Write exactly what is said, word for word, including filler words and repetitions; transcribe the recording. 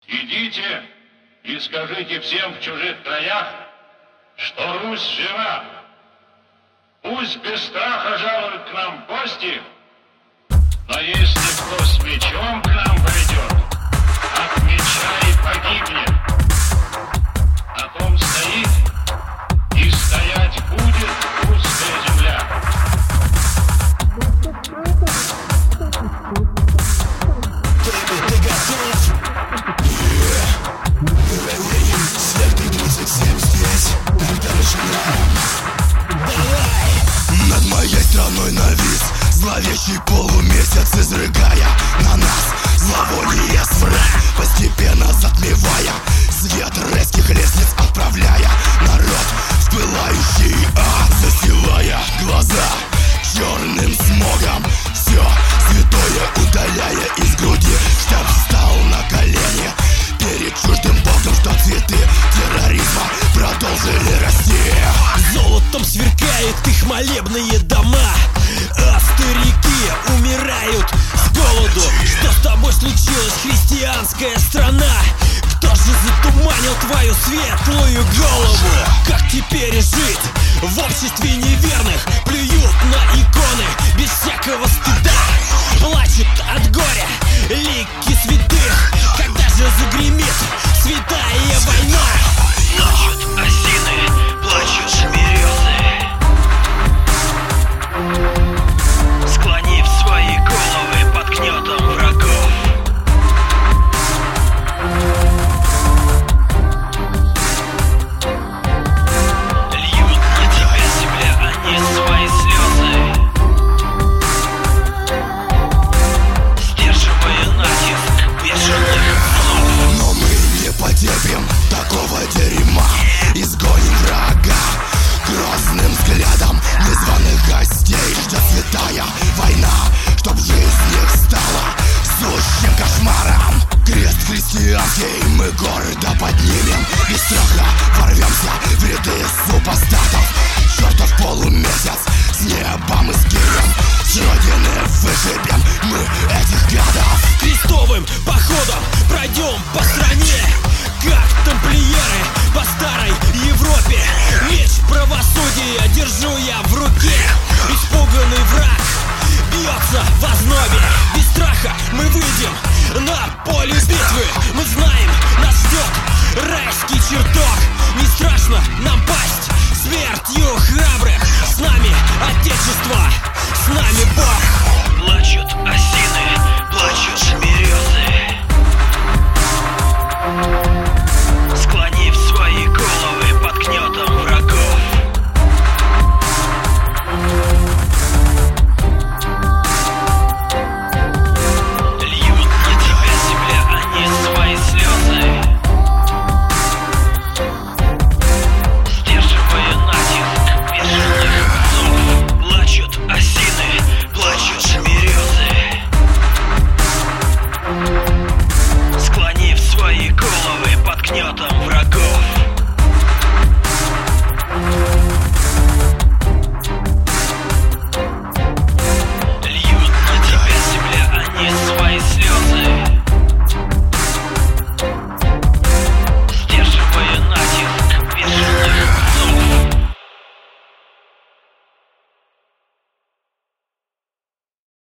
Идите и скажите всем в чужих краях, что Русь жива. Пусть без страха жалуют к нам в гости, но если кто с мечом к нам придет, от меча и погибнет. На том стоит и стоять будет русская земля. Ты готов? Всех тридцать семь здесь, тогда начинаем. Давай! Над моей страной навис зловещий полумесяц, изрыгая на нас зловоние смрад, постепенно затмевая свет резких лестниц, отправляя народ в пылающий ад, засевая глаза черным смогом, все святое удаляя из груди, чтоб встал на колени перед чуждым богом, что цветы терроризма продолжили расти. Золотом сверкают их молебные дома, а старики умирают с голоду. Что с тобой случилось, христианская страна? Кто же затуманил твою светлую голову? Как теперь жить в обществе неверных? Плюют на иконы без всякого стыда, плачут от горя лики святых. Когда же загремит святая война? Ночут осины, плачут березы, склонив свои головы под гнетом врагов. Льют на тебя, земля, они свои слезы, сдерживая натиск бешеных слов. Но мы не потерпим такого дерьма, изгоним врага грозным взглядом незваных гостей. Ждет святая война, чтоб жизнь их стала сущим кошмаром. Крест христианский мы гордо поднимем, без страха ворвемся в ряды супостатов. Чертов полумесяц с неба мы скинем, с родины вышибем мы этих гадов. Крестовым походом пройдем